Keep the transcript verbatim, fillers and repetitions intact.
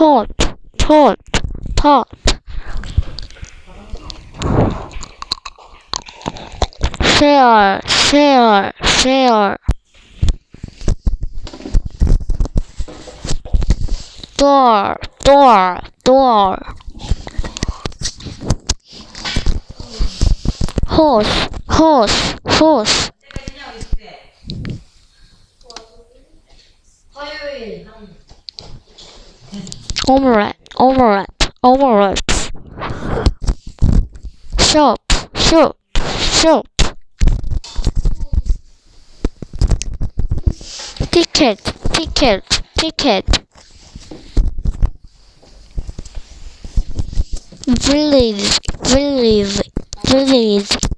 pot, pot, pot. Share, share, share. Door, door, door. Horse, horse, horse. Omelette, omelette, omelette. Shop, shop, shop. Ticket, ticket, ticket. Village, village, village.